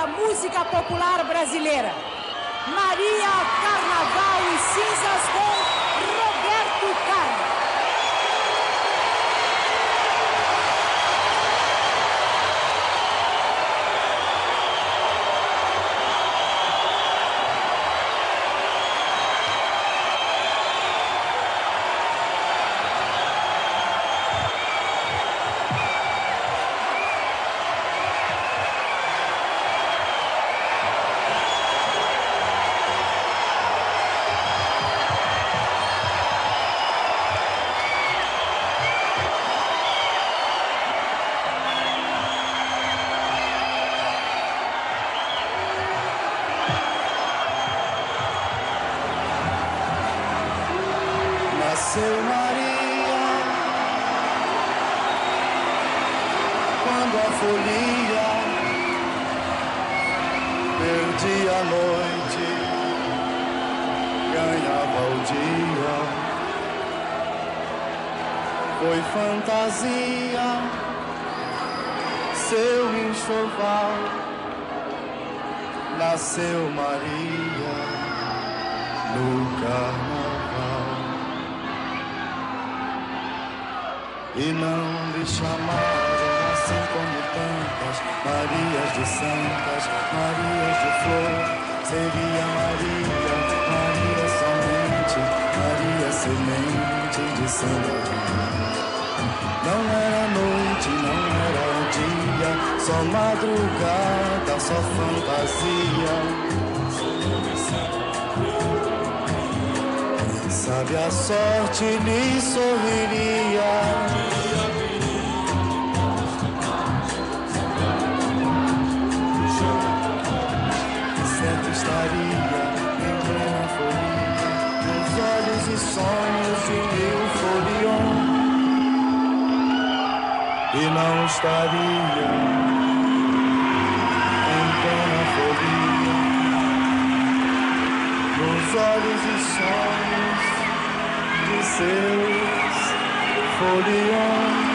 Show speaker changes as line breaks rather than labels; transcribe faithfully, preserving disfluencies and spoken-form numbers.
da música popular brasileira. Maria Carnaval e Cinzas com Roberto Carlos.
Nasceu Maria, quando a folia perdia a noite, ganhava o dia. Foi fantasia, seu enxoval. Nasceu Maria no carnaval. E não lhe chamaram assim como tantas Marias de santas, Marias de flor. Seria Maria, Maria somente, Maria semente de samba. Não era noite, não era dia, só madrugada, só fantasia. Sabe, a sorte lhe sorriria. Certo estaria em plena folia, nos olhos e sonhos de mil foliões. E não estaria em plena folia, nos olhos e sonhos de seus foliões.